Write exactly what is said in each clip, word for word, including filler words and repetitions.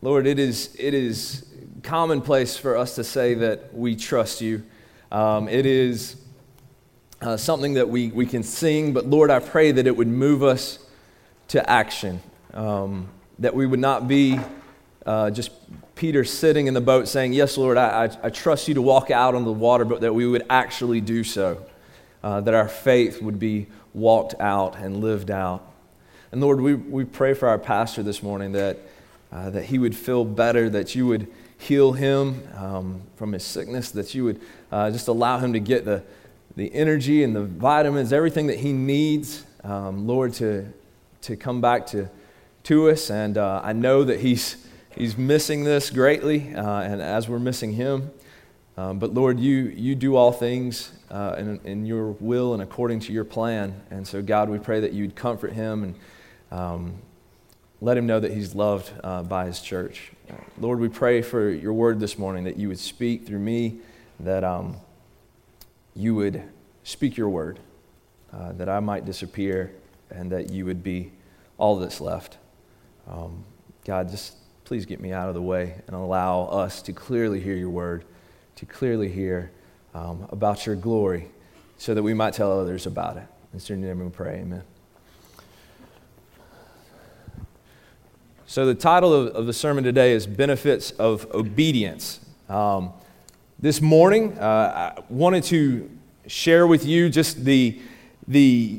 Lord, it is it is commonplace for us to say that we trust you. Um, it is uh, something that we, we can sing, but Lord, I pray that it would move us to action, um, that we would not be uh, just Peter sitting in the boat saying, yes, Lord, I, I, I trust you to walk out on the water, but that we would actually do so, uh, that our faith would be walked out and lived out. And Lord, we, we pray for our pastor this morning that uh, that he would feel better, that you would heal him um, from his sickness, that you would uh, just allow him to get the, the energy and the vitamins, everything that he needs, um, Lord, to to come back to, to us. And uh, I know that he's he's missing this greatly, uh, and as we're missing him. Um, but Lord, you you do all things uh, in, in your will and according to your plan. And so, God, we pray that you'd comfort him and um, let him know that he's loved uh, by his church. Lord, we pray for your word this morning, that you would speak through me, that um, you would speak your word, uh, that I might disappear, and that you would be all that's left. Um, God, just please get me out of the way and allow us to clearly hear your word, to clearly hear um, about your glory, so that we might tell others about it. In your name we pray, amen. So the title of, of the sermon today is Benefits of Obedience. Um, this morning, uh, I wanted to share with you just the the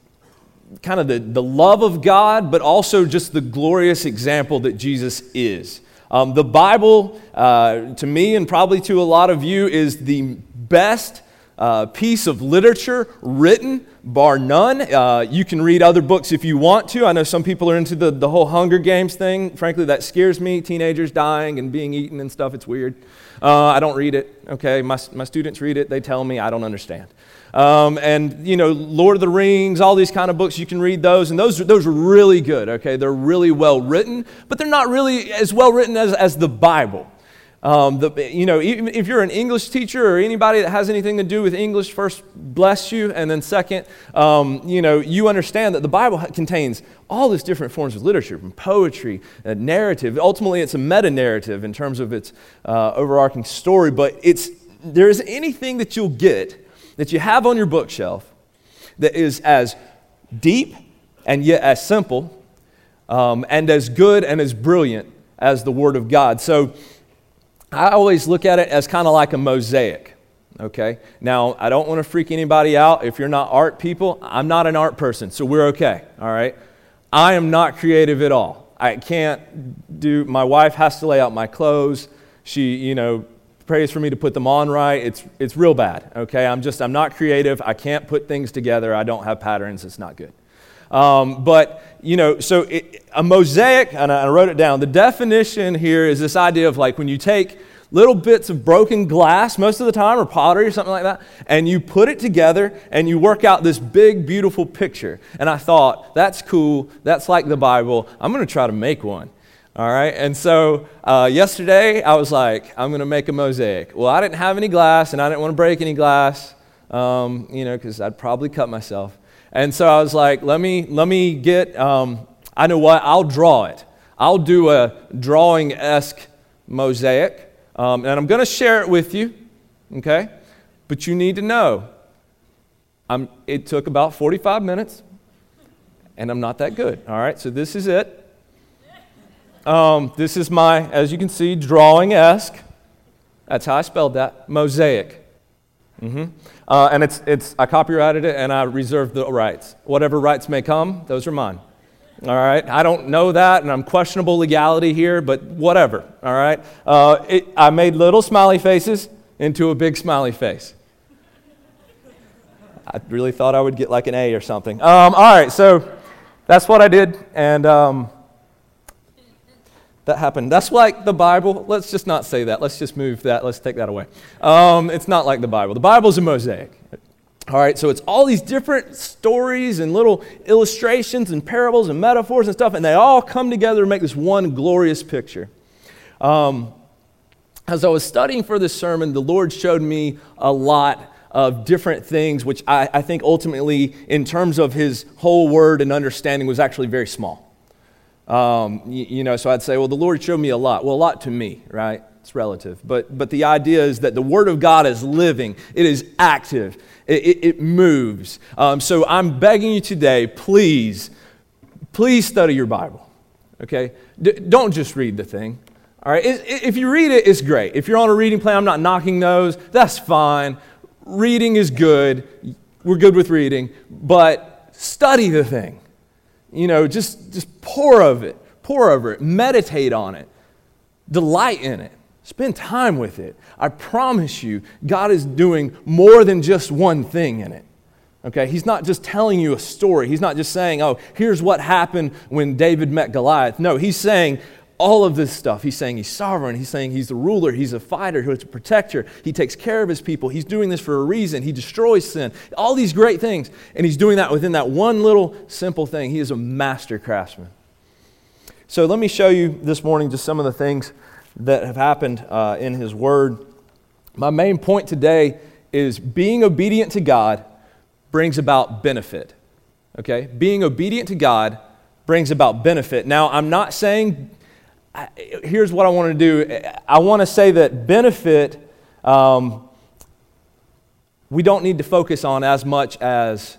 kind of the, the love of God, but also just the glorious example that Jesus is. Um, the Bible, uh, to me and probably to a lot of you, is the best uh, piece of literature written, bar none. Uh, you can read other books if you want to. I know some people are into the, the whole Hunger Games thing. Frankly, that scares me. Teenagers dying and being eaten and stuff, it's weird. Uh, I don't read it, okay? My, my students read it. They tell me I don't understand. Um, and, you know, Lord of the Rings, all these kind of books, you can read those, and those, those are really good, okay? They're really well written, but they're not really as well written as, as the Bible. Um, the, you know, even if you're an English teacher or anybody that has anything to do with English, first, bless you, and then second, um, you know, you understand that the Bible contains all these different forms of literature, from poetry, uh, narrative. Ultimately, it's a meta-narrative in terms of its uh, overarching story, but it's there is anything that you'll get that you have on your bookshelf that is as deep and yet as simple um, and as good and as brilliant as the Word of God. So I always look at it as kind of like a mosaic, okay? Now, I don't want to freak anybody out. If you're not art people, I'm not an art person, so we're okay, all right? I am not creative at all. I can't do, my wife has to lay out my clothes. She, you know, prays for me to put them on right. It's it's real bad, okay? I'm just, I'm not creative. I can't put things together. I don't have patterns. It's not good. Um, but, you know, so it, a mosaic, and I wrote it down, the definition here is this idea of like when you take little bits of broken glass, most of the time, or pottery or something like that, and you put it together and you work out this big, beautiful picture. And I thought, that's cool. That's like the Bible. I'm going to try to make one. All right, and so uh, yesterday I was like, I'm going to make a mosaic. Well, I didn't have any glass, and I didn't want to break any glass, um, you know, because I'd probably cut myself. And so I was like, let me let me get, um, I know what, I'll draw it. I'll do a drawing-esque mosaic, um, and I'm going to share it with you, okay? But you need to know, I'm, it took about forty-five minutes, and I'm not that good, all right? So this is it. Um, this is my, as you can see, drawing-esque. That's how I spelled that, mosaic. Mm-hmm. Uh, and it's it's I copyrighted it and I reserved the rights. Whatever rights may come, those are mine. All right. I don't know that, and I'm questionable legality here, but whatever. All right. Uh, it, I made little smiley faces into a big smiley face. I really thought I would get like an A or something. Um, all right. So that's what I did, and. Um, That happened. That's like the Bible. Let's just not say that. Let's just move that. Let's take that away. Um, it's not like the Bible. The Bible's a mosaic. All right, so it's all these different stories and little illustrations and parables and metaphors and stuff, and they all come together to make this one glorious picture. Um, as I was studying for this sermon, the Lord showed me a lot of different things, which I, I think ultimately, in terms of His whole word and understanding, was actually very small. Um, you, you know, so I'd say, well, the Lord showed me a lot. Well, a lot to me, right? It's relative. But but the idea is that the Word of God is living. It is active. It, it, it moves. Um, so I'm begging you today, please, please study your Bible, okay? D- don't just read the thing, all right? It, it, if you read it, it's great. If you're on a reading plan, I'm not knocking those. That's fine. Reading is good. We're good with reading. But study the thing. You know, just, just pour over it. Pour over it. Meditate on it. Delight in it. Spend time with it. I promise you, God is doing more than just one thing in it. Okay? He's not just telling you a story. He's not just saying, oh, here's what happened when David met Goliath. No, he's saying all of this stuff. He's saying he's sovereign. He's saying he's the ruler. He's a fighter. He's a protector. He takes care of his people. He's doing this for a reason. He destroys sin. All these great things. And he's doing that within that one little simple thing. He is a master craftsman. So let me show you this morning just some of the things that have happened uh, in His Word. My main point today is being obedient to God brings about benefit. Okay? Being obedient to God brings about benefit. Now, I'm not saying, here's what I want to do. I want to say that benefit, um, we don't need to focus on as much as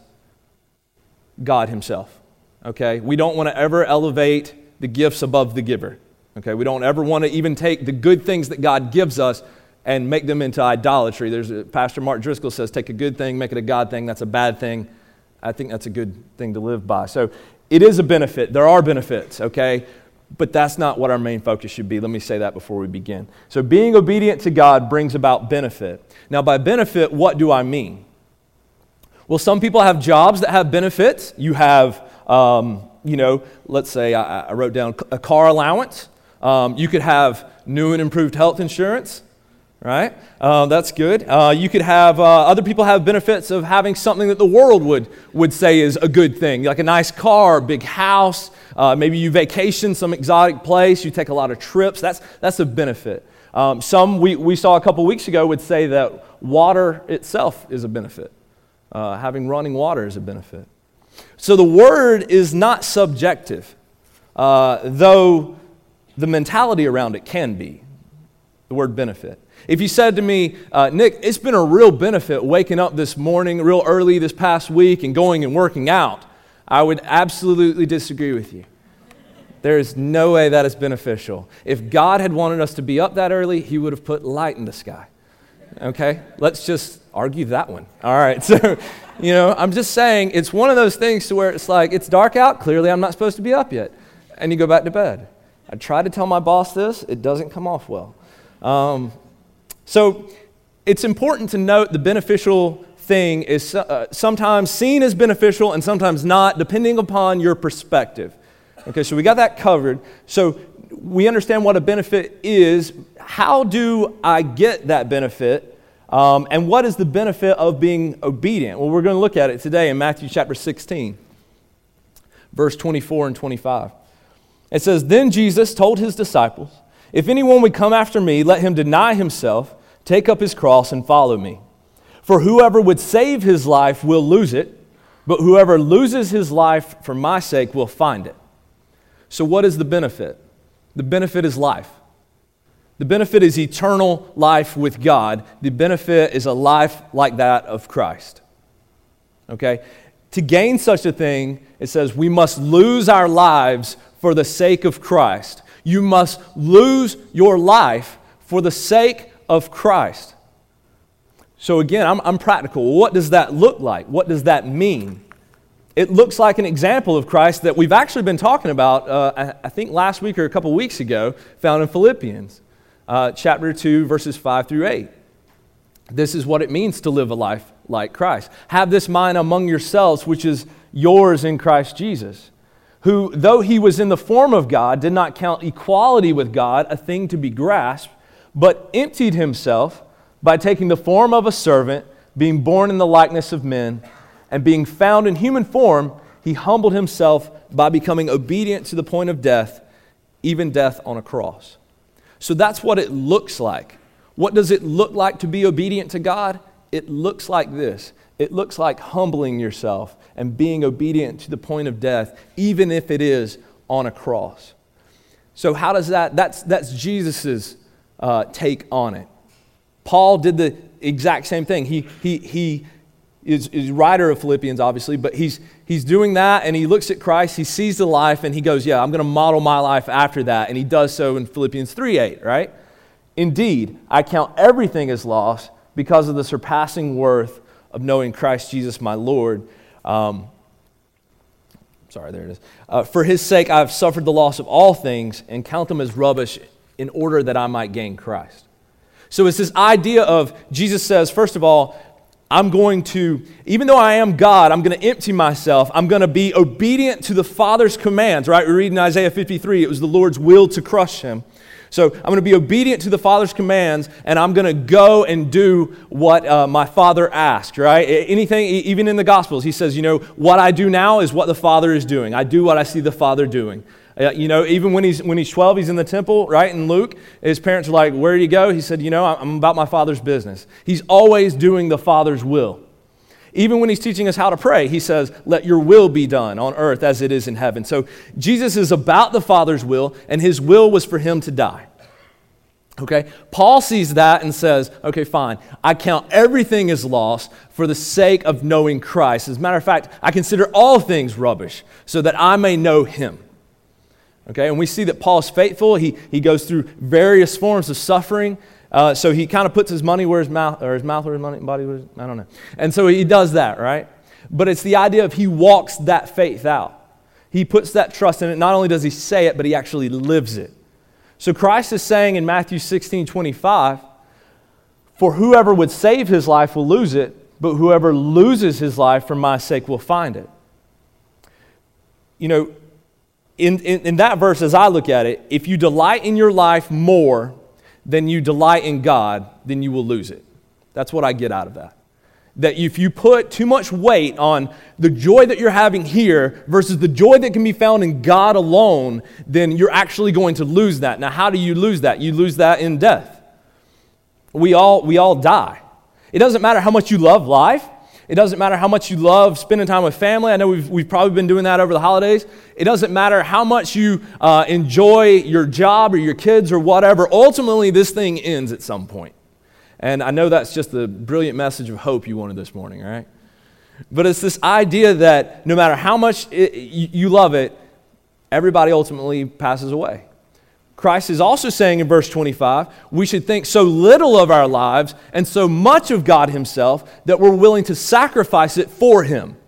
God Himself. Okay? We don't want to ever elevate the gifts above the giver. Okay, we don't ever want to even take the good things that God gives us and make them into idolatry. There's a, Pastor Mark Driscoll says, take a good thing, make it a God thing. That's a bad thing. I think that's a good thing to live by. So it is a benefit. There are benefits, okay? But that's not what our main focus should be. Let me say that before we begin. So being obedient to God brings about benefit. Now, by benefit, what do I mean? Well, some people have jobs that have benefits. You have, um, you know, let's say I, I wrote down a car allowance. Um, you could have new and improved health insurance, right? Uh, that's good. Uh, you could have, uh, other people have benefits of having something that the world would, would say is a good thing, like a nice car, big house. Uh, maybe you vacation some exotic place. You take a lot of trips. That's, that's a benefit. Um, some we, we saw a couple weeks ago would say that water itself is a benefit. Uh, having running water is a benefit. So the word is not subjective, uh, though the mentality around it can be, the word benefit. If you said to me, uh, Nick, it's been a real benefit waking up this morning real early this past week and going and working out, I would absolutely disagree with you. There is no way that is beneficial. If God had wanted us to be up that early, He would have put light in the sky. Okay? Let's just argue that one. All right. So, you know, I'm just saying it's one of those things to where it's like, it's dark out. Clearly, I'm not supposed to be up yet. And you go back to bed. I try to tell my boss this. It doesn't come off well. Um, so it's important to note the beneficial thing is uh, sometimes seen as beneficial and sometimes not, depending upon your perspective. Okay, so we got that covered. So we understand what a benefit is. How do I get that benefit? Um, and what is the benefit of being obedient? Well, we're going to look at it today in Matthew chapter sixteen, verse twenty-four and twenty-five. It says, "Then Jesus told His disciples, 'If anyone would come after me, let him deny himself, take up his cross, and follow me. For whoever would save his life will lose it, but whoever loses his life for my sake will find it.'" So what is the benefit? The benefit is life. The benefit is eternal life with God. The benefit is a life like that of Christ. Okay? To gain such a thing, it says we must lose our lives for the sake of Christ. You must lose your life for the sake of Christ. So again, I'm, I'm practical. What does that look like? What does that mean? It looks like an example of Christ that we've actually been talking about, uh, I, I think last week or a couple weeks ago, found in Philippians, uh, chapter two, verses five through eight. This is what it means to live a life like Christ. "Have this mind among yourselves, which is yours in Christ Jesus, who, though He was in the form of God, did not count equality with God a thing to be grasped, but emptied Himself by taking the form of a servant, being born in the likeness of men, and being found in human form, He humbled Himself by becoming obedient to the point of death, even death on a cross." So that's what it looks like. What does it look like to be obedient to God? It looks like this. It looks like humbling yourself and being obedient to the point of death, even if it is on a cross. So how does that, that's, that's Jesus's uh, take on it. Paul did the exact same thing. He, he, he is, is writer of Philippians, obviously, but he's, he's doing that, and he looks at Christ, he sees the life, and he goes, yeah, I'm going to model my life after that, and he does so in Philippians three eight, right? Indeed, I count everything as loss because of the surpassing worth of knowing Christ Jesus my Lord. Um, sorry, there it is. Uh, for his sake I have suffered the loss of all things and count them as rubbish in order that I might gain Christ. So it's this idea of, Jesus says, first of all, I'm going to, even though I am God, I'm going to empty myself. I'm going to be obedient to the Father's commands, right? We read in Isaiah fifty-three, it was the Lord's will to crush him. So I'm going to be obedient to the Father's commands, and I'm going to go and do what uh, my Father asked, right? Anything, even in the Gospels, he says, you know, what I do now is what the Father is doing. I do what I see the Father doing. Uh, you know, even when he's when he's twelve, he's in the temple, right? In Luke, his parents are like, where did he go? He said, you know, I'm about my Father's business. He's always doing the Father's will. Even when he's teaching us how to pray, he says, let your will be done on earth as it is in heaven. So Jesus is about the Father's will, and his will was for him to die. Okay? Paul sees that and says, okay, fine. I count everything as loss for the sake of knowing Christ. As a matter of fact, I consider all things rubbish so that I may know him. Okay? And we see that Paul is faithful. He, he goes through various forms of suffering. Uh, so he kind of puts his money where his mouth, or his mouth where his money, body where his, I don't know. And so he does that, right? But it's the idea of he walks that faith out. He puts that trust in it. Not only does he say it, but he actually lives it. So Christ is saying in Matthew sixteen twenty-five, for whoever would save his life will lose it, but whoever loses his life for my sake will find it. You know, in, in, in that verse, as I look at it, if you delight in your life more than you delight in God, then you will lose it. That's what I get out of that. That if you put too much weight on the joy that you're having here versus the joy that can be found in God alone, then you're actually going to lose that. Now, how do you lose that? You lose that in death. We all, we all die. It doesn't matter how much you love life. It doesn't matter how much you love spending time with family. I know we've, we've probably been doing that over the holidays. It doesn't matter how much you uh, enjoy your job or your kids or whatever. Ultimately, this thing ends at some point. And I know that's just the brilliant message of hope you wanted this morning, all right? But it's this idea that no matter how much it, you, you love it, everybody ultimately passes away. Christ is also saying in verse twenty-five, we should think so little of our lives and so much of God himself that we're willing to sacrifice it for him.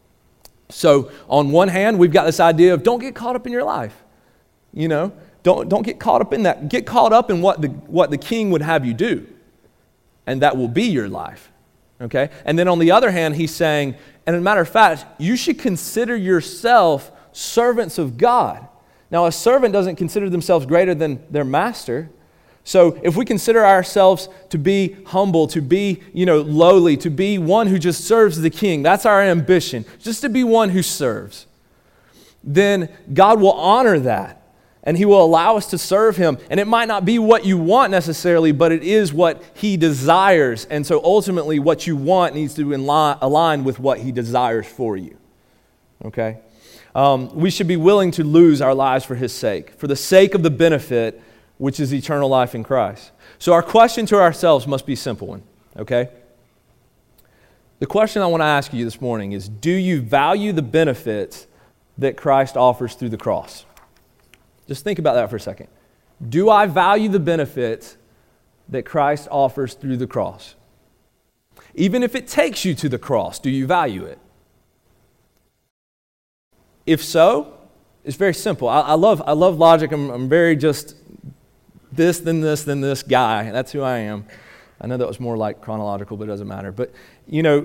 So on one hand, we've got this idea of don't get caught up in your life. You know, don't, don't get caught up in that. Get caught up in what the, what the king would have you do. And that will be your life. Okay? And then on the other hand, he's saying, and as a matter of fact, you should consider yourself servants of God. Now, a servant doesn't consider themselves greater than their master. So if we consider ourselves to be humble, to be, you know, lowly, to be one who just serves the king, that's our ambition, just to be one who serves, then God will honor that. And he will allow us to serve him. And it might not be what you want necessarily, but it is what he desires. And so ultimately what you want needs to align with what he desires for you. Okay? Um, we should be willing to lose our lives for his sake, for the sake of the benefit, which is eternal life in Christ. So our question to ourselves must be a simple one. Okay? The question I want to ask you this morning is, do you value the benefits that Christ offers through the cross? Just think about that for a second. Do I value the benefits that Christ offers through the cross? Even if it takes you to the cross, do you value it? If so, it's very simple. I, I love I love logic. I'm, I'm very just this, then this, then this guy. That's who I am. I know that was more like chronological, but it doesn't matter. But, you know,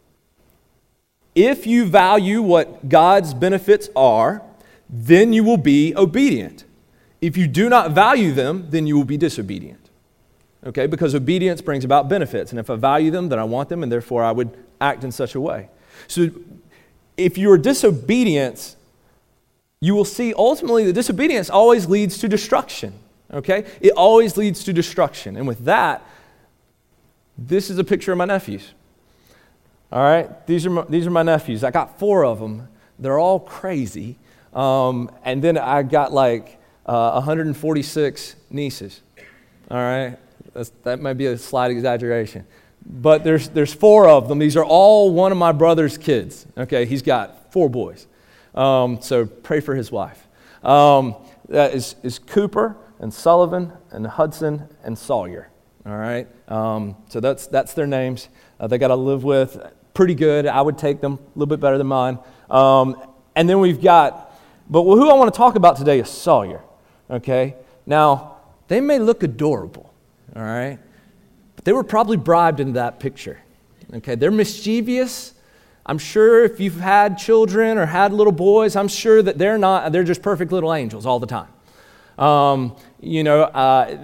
if you value what God's benefits are, then you will be obedient. If you do not value them, then you will be disobedient. Okay? Because obedience brings about benefits. And if I value them, then I want them, and therefore I would act in such a way. So if you're disobedience, you will see ultimately that disobedience always leads to destruction. Okay? It always leads to destruction. And with that, this is a picture of my nephews. All right? These are my, these are my nephews. I got four of them. They're all crazy. Um, and then I got like uh, one hundred forty-six nieces. All right? That's, that might be a slight exaggeration. But there's there's four of them. These are all one of my brother's kids. Okay, he's got four boys. Um, so pray for his wife. Um, that is, is Cooper and Sullivan and Hudson and Sawyer. All right. Um, so that's that's their names. Uh, they got to live with pretty good. I would take them a little bit better than mine. Um, and then we've got, but who I want to talk about today is Sawyer. Okay. Now they may look adorable. All right. They were probably bribed into that picture. Okay, they're mischievous. I'm sure if you've had children or had little boys, I'm sure that they're not, they're just perfect little angels all the time. Um, you know, uh,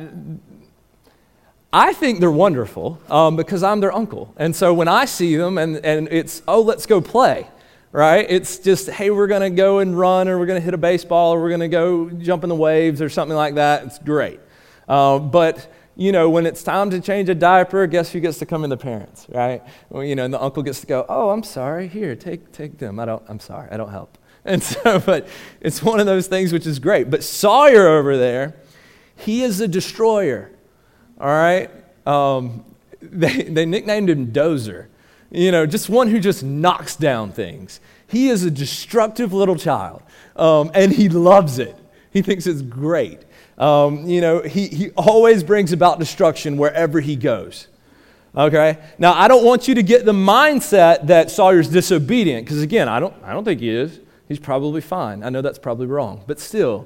I think they're wonderful um, because I'm their uncle. And so when I see them and, and it's, oh, let's go play, right? It's just, hey, we're going to go and run, or we're going to hit a baseball, or we're going to go jump in the waves or something like that. It's great. Uh, but you know, when it's time to change a diaper, guess who gets to come in? The parents, right? Well, you know, and the uncle gets to go, oh, I'm sorry, here, take take them. I don't, I'm sorry, I don't help. And so, but it's one of those things which is great. But Sawyer over there, he is a destroyer, all right? Um, they, they nicknamed him Dozer, you know, just one who just knocks down things. He is a destructive little child, um, and he loves it. He thinks it's great. Um, you know, he, he always brings about destruction wherever he goes. Okay? Now, I don't want you to get the mindset that Sawyer's disobedient, because again, I don't, I don't think he is. He's probably fine. I know that's probably wrong. But still,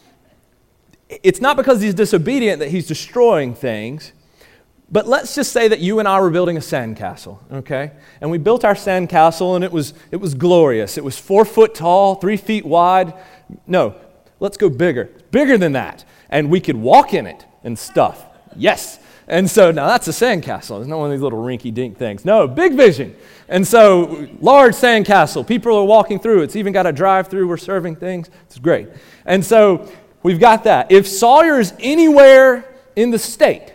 it's not because he's disobedient that he's destroying things. But let's just say that you and I were building a sandcastle, okay? And we built our sandcastle, and it was it was glorious. It was four foot tall, three feet wide. No, let's go bigger. Bigger than that. And we could walk in it and stuff. Yes. And so now that's a sandcastle. It's not one of these little rinky-dink things. No, big vision. And so large sandcastle. People are walking through. It's even got a drive-through. We're serving things. It's great. And so we've got that. If Sawyer is anywhere in the state,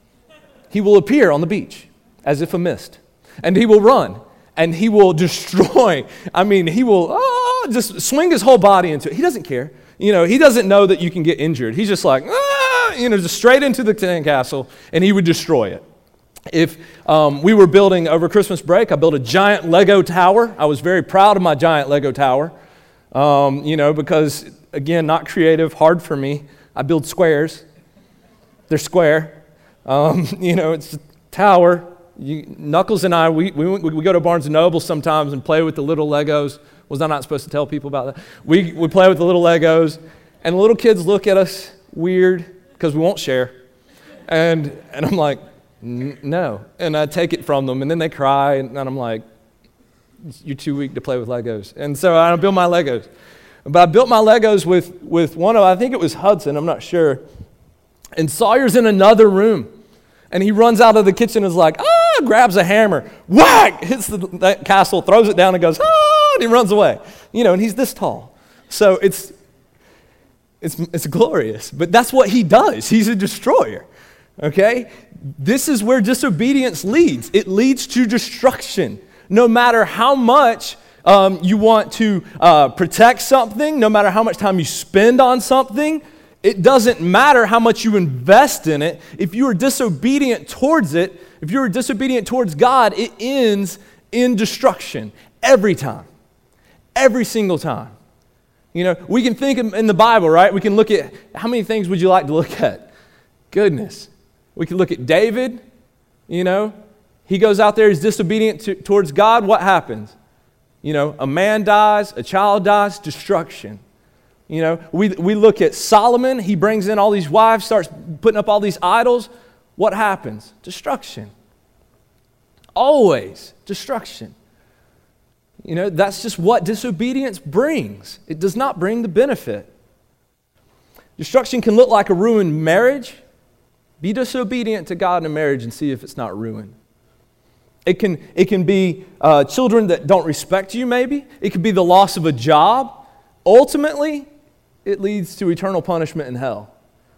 he will appear on the beach as if a mist. And he will run. And he will destroy. I mean, he will oh, just swing his whole body into it. He doesn't care. You know, he doesn't know that you can get injured. He's just like, ah, you know, just straight into the sandcastle, and he would destroy it. If um, we were building over Christmas break, I built a giant Lego tower. I was very proud of my giant Lego tower, um, you know, because, again, not creative, hard for me. I build squares. They're square. Um, you know, it's a tower. You, Knuckles and I, we, we, we go to Barnes and Noble sometimes and play with the little Legos. Was I not supposed to tell people about that? We we play with the little Legos, and the little kids look at us weird because we won't share. And and I'm like, no. And I take it from them, and then they cry, and, and I'm like, you're too weak to play with Legos. And so I build my Legos. But I built my Legos with, with one of, I think it was Hudson, I'm not sure. And Sawyer's in another room. And he runs out of the kitchen and is like, ah, grabs a hammer, whack, hits the, that castle, throws it down and goes, ah, and he runs away. You know, and he's this tall. So it's, it's, it's glorious. But that's what he does. He's a destroyer, okay? This is where disobedience leads. It leads to destruction. No matter how much um, you want to uh, protect something, no matter how much time you spend on something, it doesn't matter how much you invest in it. If you are disobedient towards it, if you are disobedient towards God, it ends in destruction every time, every single time. You know, we can think in the Bible, right? We can look at, how many things would you like to look at? Goodness. We can look at David, you know. He goes out there, he's disobedient to, towards God. What happens? You know, a man dies, a child dies, destruction. You know, we we look at Solomon. He brings in all these wives, starts putting up all these idols. What happens? Destruction. Always destruction. You know, that's just what disobedience brings. It does not bring the benefit. Destruction can look like a ruined marriage. Be disobedient to God in a marriage and see if it's not ruined. It can, it can be uh, children that don't respect you, maybe. It could be the loss of a job. Ultimately, it leads to eternal punishment in hell.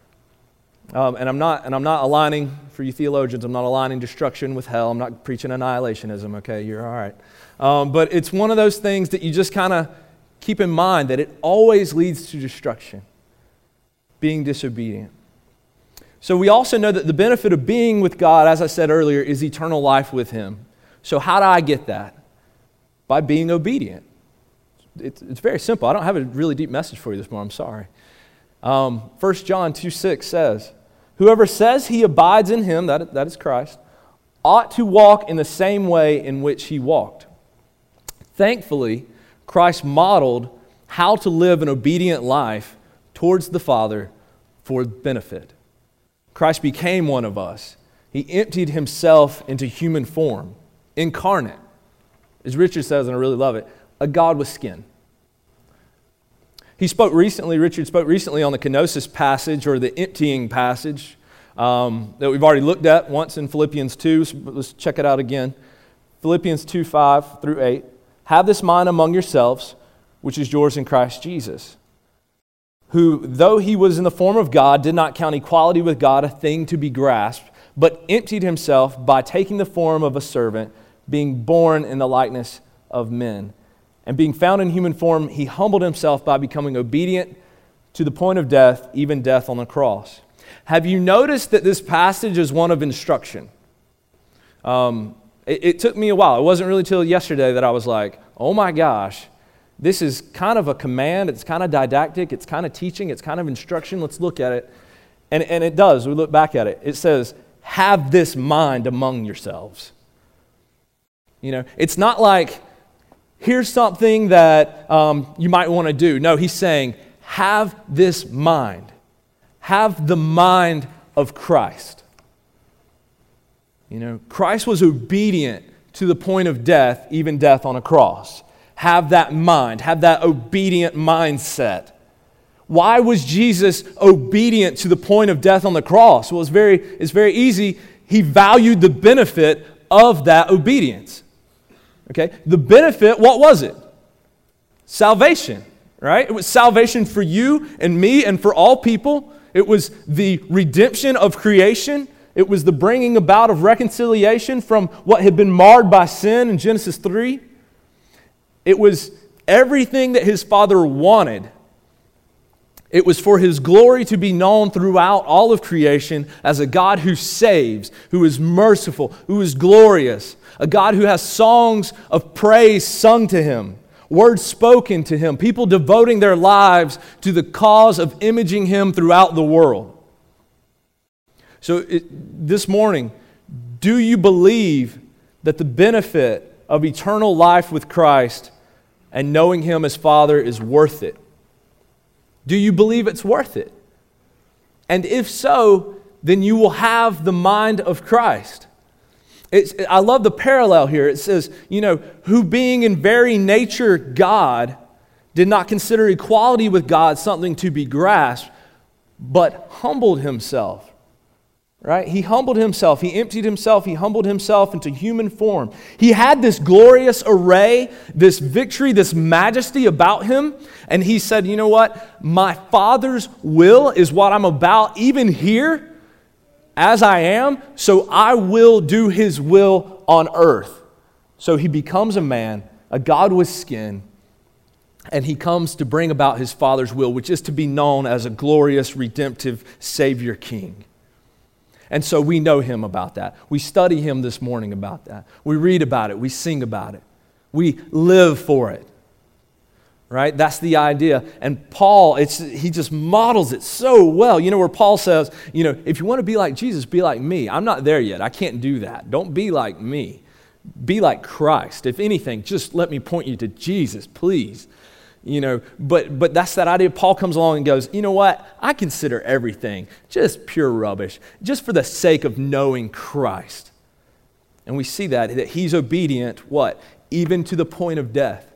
Um, and I'm not and I'm not aligning, for you theologians, I'm not aligning destruction with hell. I'm not preaching annihilationism, okay? You're all right. Um, but it's one of those things that you just kind of, keep in mind that it always leads to destruction, being disobedient. So we also know that the benefit of being with God, as I said earlier, is eternal life with Him. So how do I get that? By being obedient. It's, it's very simple. I don't have a really deep message for you this morning. I'm sorry. Um, First John two six says, whoever says he abides in Him, that, that is Christ, ought to walk in the same way in which He walked. Thankfully, Christ modeled how to live an obedient life towards the Father for benefit. Christ became one of us. He emptied Himself into human form, incarnate. As Richard says, and I really love it, a God with skin. He spoke recently, Richard spoke recently on the kenosis passage, or the emptying passage, um, that we've already looked at once in Philippians two. So let's check it out again. Philippians two, five through eight. Have this mind among yourselves, which is yours in Christ Jesus, who, though He was in the form of God, did not count equality with God a thing to be grasped, but emptied Himself by taking the form of a servant, being born in the likeness of men. And being found in human form, He humbled Himself by becoming obedient to the point of death, even death on the cross. Have you noticed that this passage is one of instruction? Um, it, it took me a while. It wasn't really till yesterday that I was like, oh my gosh, this is kind of a command. It's kind of didactic. It's kind of teaching. It's kind of instruction. Let's look at it. And, and it does. We look back at it. It says, have this mind among yourselves. You know, it's not like, here's something that um, you might want to do. No, He's saying, have this mind. Have the mind of Christ. You know, Christ was obedient to the point of death, even death on a cross. Have that mind. Have that obedient mindset. Why was Jesus obedient to the point of death on the cross? Well, it's very, it's very easy. He valued the benefit of that obedience. Okay? The benefit, what was it? Salvation, right? It was salvation for you and me and for all people. It was the redemption of creation. It was the bringing about of reconciliation from what had been marred by sin in Genesis three. It was everything that His Father wanted. It was for His glory to be known throughout all of creation as a God who saves, who is merciful, who is glorious, a God who has songs of praise sung to Him, words spoken to Him, people devoting their lives to the cause of imaging Him throughout the world. So it, this morning, do you believe that the benefit of eternal life with Christ and knowing Him as Father is worth it? Do you believe it's worth it? And if so, then you will have the mind of Christ. It's, I love the parallel here. It says, you know, who being in very nature God, did not consider equality with God something to be grasped, but humbled Himself. Right? He humbled Himself. He emptied Himself. He humbled Himself into human form. He had this glorious array, this victory, this majesty about Him. And He said, you know what? My Father's will is what I'm about, even here, as I am. So I will do His will on earth. So He becomes a man, a God with skin. And He comes to bring about His Father's will, which is to be known as a glorious, redemptive Savior King. And so we know Him about that. We study Him this morning about that. We read about it. We sing about it. We live for it. Right? That's the idea. And Paul, it's he just models it so well. You know, where Paul says, you know, if you want to be like Jesus, be like me. I'm not there yet. I can't do that. Don't be like me. Be like Christ. If anything, just let me point you to Jesus, please. You know, but but that's that idea. Paul comes along and goes, you know what? I consider everything just pure rubbish, just for the sake of knowing Christ. And we see that, that He's obedient, what? Even to the point of death.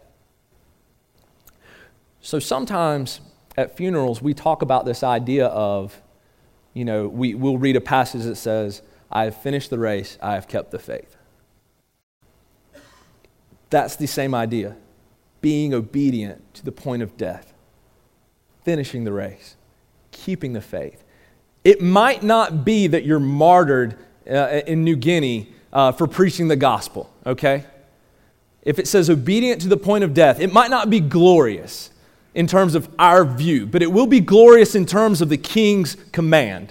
So sometimes at funerals, we talk about this idea of, you know, we, we'll read a passage that says, I have finished the race, I have kept the faith. That's the same idea. Being obedient to the point of death, finishing the race, keeping the faith. It might not be that you're martyred uh, in New Guinea uh, for preaching the gospel, okay? if it says obedient to the point of death, it might not be glorious in terms of our view, but it will be glorious in terms of the king's command.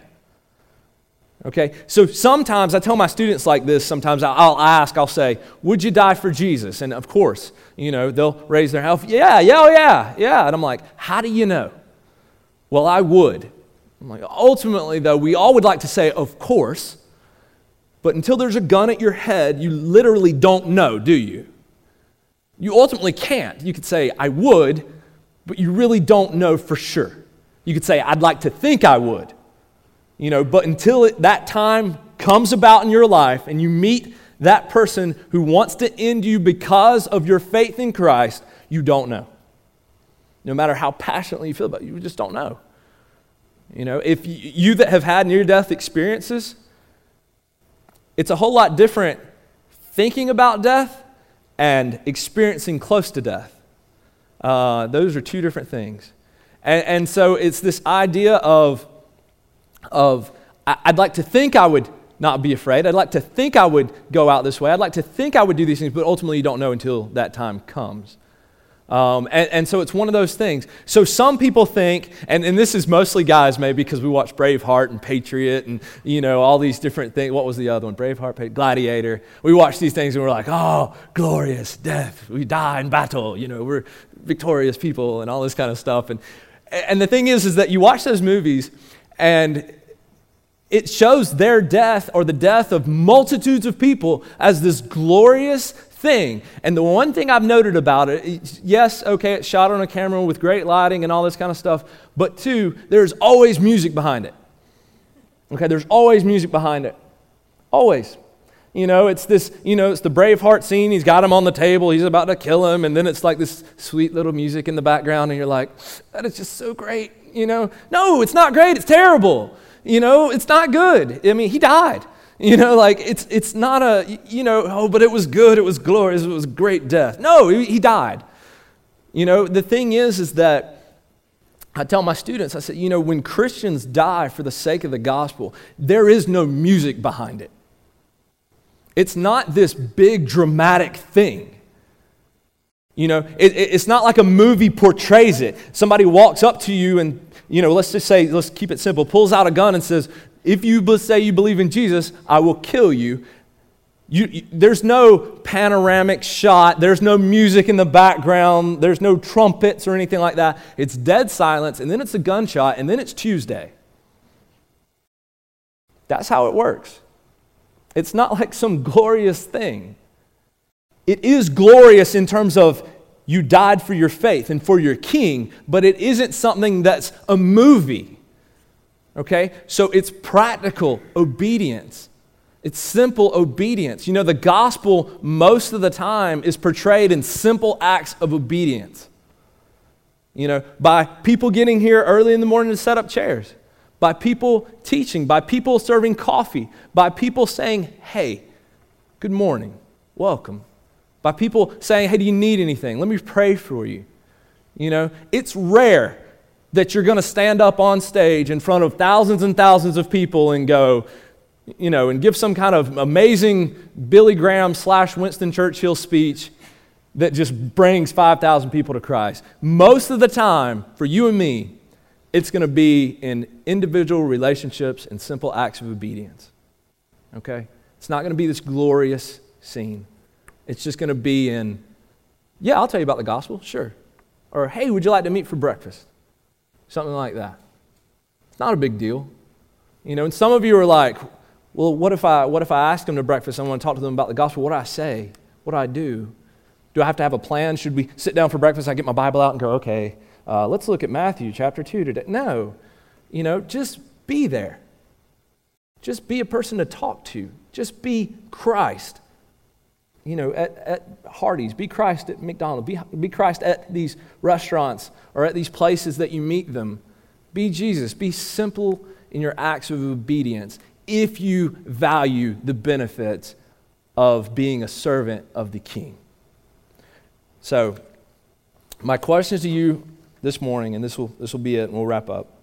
Okay, so sometimes I tell my students like this, sometimes I'll ask, I'll say, would you die for Jesus? And of course, you know, they'll raise their hand, yeah, yeah, oh yeah, yeah. And I'm like, how do you know? Well, I would. I'm like, ultimately though, we all would like to say, of course, but until there's a gun at your head, you literally don't know, do you? You ultimately can't. You could say, I would, but you really don't know for sure. You could say, I'd like to think I would. You know, but until it, that time comes about in your life and you meet that person who wants to end you because of your faith in Christ, you don't know. No matter how passionately you feel about it, you just don't know. You know, if you, you that have had near-death experiences, it's a whole lot different thinking about death and experiencing close to death. Uh, those are two different things. And, and so it's this idea of of I'd like to think I would not be afraid. I'd like to think I would go out this way. I'd like to think I would do these things, but ultimately you don't know until that time comes. Um, and, and so it's one of those things. So some people think, and, and this is mostly guys maybe because we watch Braveheart and Patriot and, you know, all these different things. What was the other one? Braveheart, Patriot, Gladiator. We watch these things and we're like, oh, glorious death. We die in battle. You know, we're victorious people and all this kind of stuff. And, and the thing is, is that you watch those movies and it shows their death or the death of multitudes of people as this glorious thing. And the one thing I've noted about it, yes, okay, it's shot on a camera with great lighting and all this kind of stuff, but two, there's always music behind it. Okay, there's always music behind it. Always. You know, it's this, you know, it's the Braveheart scene. He's got him on the table. He's about to kill him. And then it's like this sweet little music in the background. And you're like, that is just so great. You know, no, it's not great. It's terrible. You know, it's not good. I mean, he died. You know, like it's it's not a, you know, oh, but it was good. It was glorious. It was great death. No, he, he died. You know, the thing is, is that I tell my students, I said, you know, when Christians die for the sake of the gospel, there is no music behind it. It's not this big dramatic thing. You know, it, it, it's not like a movie portrays it. Somebody walks up to you and, you know, let's just say, let's keep it simple, pulls out a gun and says, if you say you believe in Jesus, I will kill you. You, you. There's no panoramic shot. There's no music in the background. There's no trumpets or anything like that. It's dead silence, and then it's a gunshot, and then it's Tuesday. That's how it works. It's not like some glorious thing. It is glorious in terms of you died for your faith and for your king, but it isn't something that's a movie. Okay? So it's practical obedience. It's simple obedience. You know, the gospel most of the time is portrayed in simple acts of obedience. You know, by people getting here early in the morning to set up chairs, by people teaching, by people serving coffee, by people saying, hey, good morning, welcome. By people saying, hey, do you need anything? Let me pray for you. You know, it's rare that you're going to stand up on stage in front of thousands and thousands of people and go, you know, and give some kind of amazing Billy Graham slash Winston Churchill speech that just brings five thousand people to Christ. Most of the time, for you and me, it's going to be in individual relationships and simple acts of obedience. Okay? It's not going to be this glorious scene. It's just going to be in, yeah, I'll tell you about the gospel, sure. Or, hey, would you like to meet for breakfast? Something like that. It's not a big deal. You know, and some of you are like, well, what if I what if I ask them to breakfast and I want to talk to them about the gospel? What do I say? What do I do? Do I have to have a plan? Should we sit down for breakfast? I get my Bible out and go, okay, uh, let's look at Matthew chapter two today. No. You know, just be there. Just be a person to talk to. Just be Christ. You know, at, at Hardee's, be Christ at McDonald's, be, be Christ at these restaurants or at these places that you meet them. Be Jesus. Be simple in your acts of obedience if you value the benefits of being a servant of the King. So, my question to you this morning, and this will this will be it, and we'll wrap up.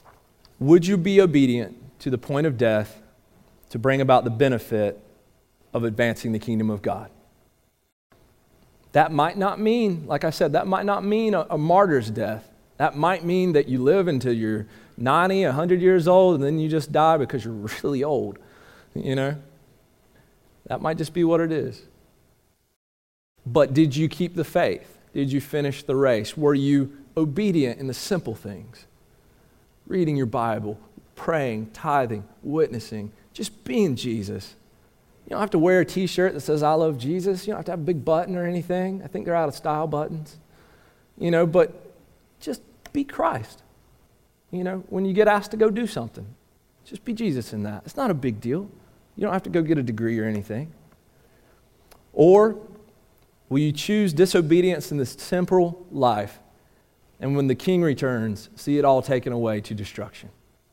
Would you be obedient to the point of death to bring about the benefit of advancing the kingdom of God. That might not mean, like I said, that might not mean a, a martyr's death. That might mean that you live until you're ninety, one hundred years old, and then you just die because you're really old, you know? That might just be what it is. But did you keep the faith? Did you finish the race? Were you obedient in the simple things? Reading your Bible, praying, tithing, witnessing, just being Jesus. You don't have to wear a t-shirt that says, I love Jesus. You don't have to have a big button or anything. I think they're out of style buttons. You know, but just be Christ. You know, when you get asked to go do something, just be Jesus in that. It's not a big deal. You don't have to go get a degree or anything. Or will you choose disobedience in this temporal life, and when the King returns, see it all taken away to destruction?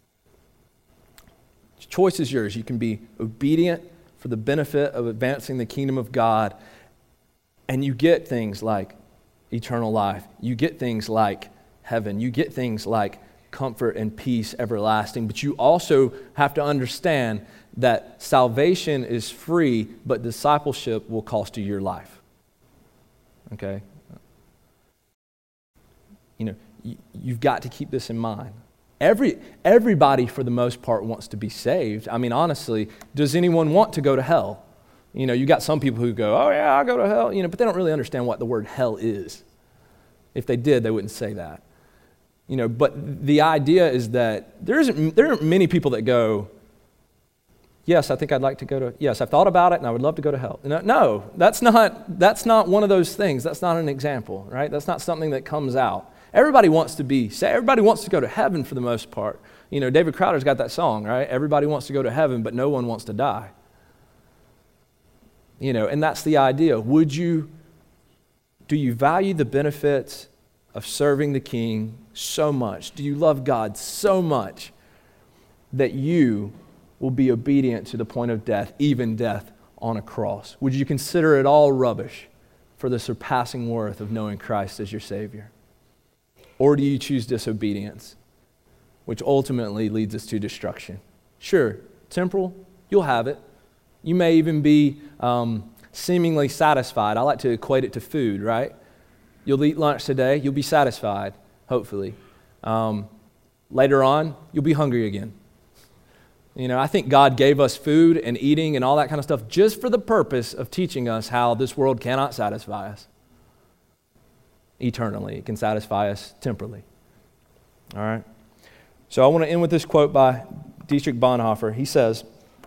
The choice is yours. You can be obedient for the benefit of advancing the kingdom of God, and you get things like eternal life. You get things like heaven. You get things like comfort and peace everlasting. But you also have to understand that salvation is free, but discipleship will cost you your life. Okay? You know, you, you've got to keep this in mind. Every everybody, for the most part, wants to be saved. I mean, honestly, does anyone want to go to hell? You know, you got some people who go, oh yeah, I'll go to hell, you know, but they don't really understand what the word hell is. If they did, they wouldn't say that. You know, but the idea is that there isn't there aren't many people that go, yes, I think I'd like to go to, yes, I've thought about it and I would love to go to hell. No, no, that's not that's not one of those things. That's not an example, right? That's not something that comes out. Everybody wants to be saved. Everybody wants to go to heaven for the most part. You know, David Crowder's got that song, right? Everybody wants to go to heaven, but no one wants to die. You know, and that's the idea. Would you, do you value the benefits of serving the King so much? Do you love God so much that you will be obedient to the point of death, even death on a cross? Would you consider it all rubbish for the surpassing worth of knowing Christ as your Savior? Or do you choose disobedience, which ultimately leads us to destruction? Sure, temporal, you'll have it. You may even be um, seemingly satisfied. I like to equate it to food, right? You'll eat lunch today, you'll be satisfied, hopefully. Um, later on, you'll be hungry again. You know, I think God gave us food and eating and all that kind of stuff just for the purpose of teaching us how this world cannot satisfy us eternally. It can satisfy us temporally. All right? So I want to end with this quote by Dietrich Bonhoeffer. He says,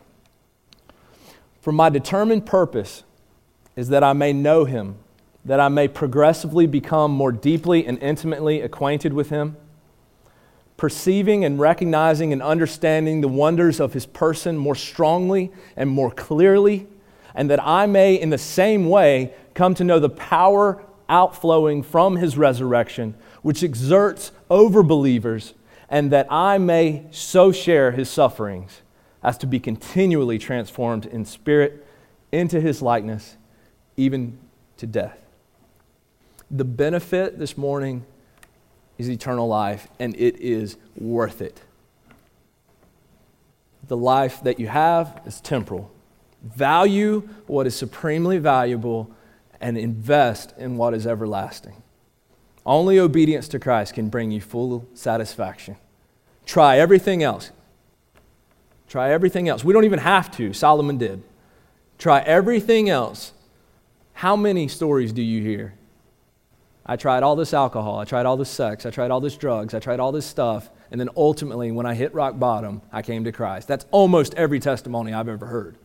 "For my determined purpose is that I may know Him, that I may progressively become more deeply and intimately acquainted with Him, perceiving and recognizing and understanding the wonders of His person more strongly and more clearly, and that I may in the same way come to know the power outflowing from His resurrection, which exerts over believers, and that I may so share His sufferings as to be continually transformed in spirit into His likeness, even to death." The benefit this morning is eternal life, and it is worth it. The life that you have is temporal. Value what is supremely valuable and invest in what is everlasting. Only obedience to Christ can bring you full satisfaction. Try everything else. Try everything else. We don't even have to. Solomon did. Try everything else. How many stories do you hear? I tried all this alcohol. I tried all this sex. I tried all this drugs. I tried all this stuff. And then ultimately, when I hit rock bottom, I came to Christ. That's almost every testimony I've ever heard.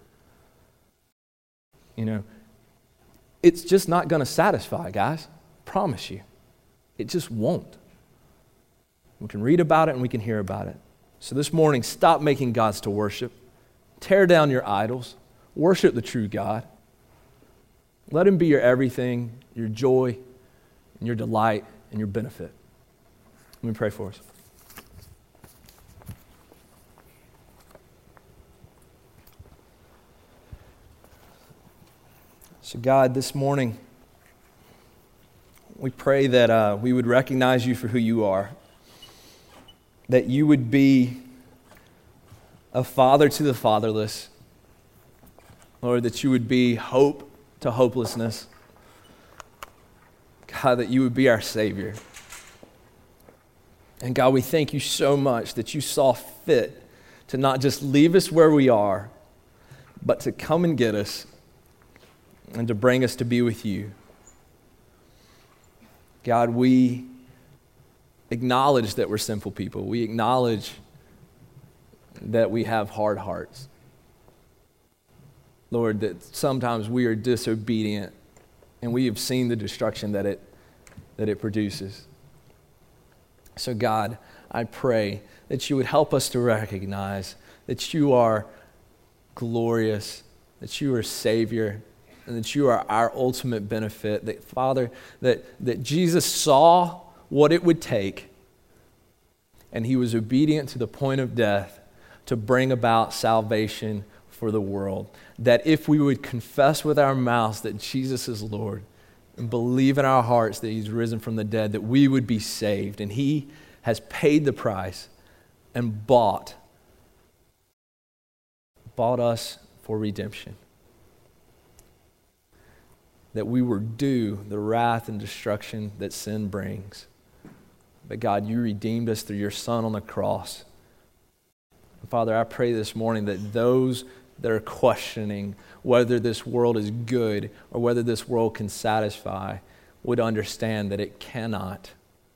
You know, it's just not going to satisfy, guys. I promise you. It just won't. We can read about it and we can hear about it. So this morning, stop making gods to worship. Tear down your idols. Worship the true God. Let Him be your everything, your joy, and your delight, and your benefit. Let me pray for us. So God, this morning, we pray that uh, we would recognize You for who You are, that You would be a father to the fatherless, Lord, that you would be hope to hopelessness. God, that you would be our Savior. And God, we thank you so much that you saw fit to not just leave us where we are, but to come and get us and to bring us to be with you. God, we acknowledge that we're sinful people. We acknowledge that we have hard hearts. Lord, that sometimes we are disobedient and we have seen the destruction that it that it produces. So God, I pray that you would help us to recognize that you are glorious, that you are Savior, and that you are our ultimate benefit. That, Father, that, that Jesus saw what it would take, and he was obedient to the point of death to bring about salvation for the world. That if we would confess with our mouths that Jesus is Lord and believe in our hearts that he's risen from the dead, that we would be saved. And he has paid the price and bought, bought us for redemption. That we were due the wrath and destruction that sin brings. But God, you redeemed us through your Son on the cross. And Father, I pray this morning that those that are questioning whether this world is good or whether this world can satisfy would understand that it cannot.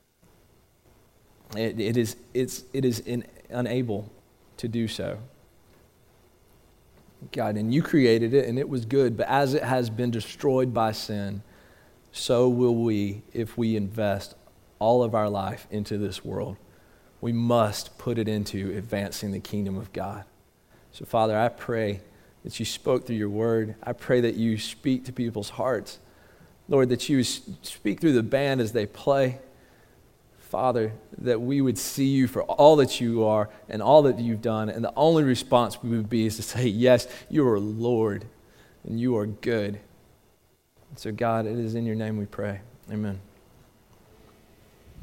It, it is, it's, it is in, unable to do so. God, and you created it and it was good, but as it has been destroyed by sin, so will we if we invest all of our life into this world. We must put it into advancing the kingdom of God. So, Father, I pray that you spoke through your word. I pray that you speak to people's hearts. Lord, that you speak through the band as they play. Father, that we would see you for all that you are and all that you've done, and the only response we would be is to say, yes, you are Lord, and you are good. And so, God, it is in your name we pray. Amen.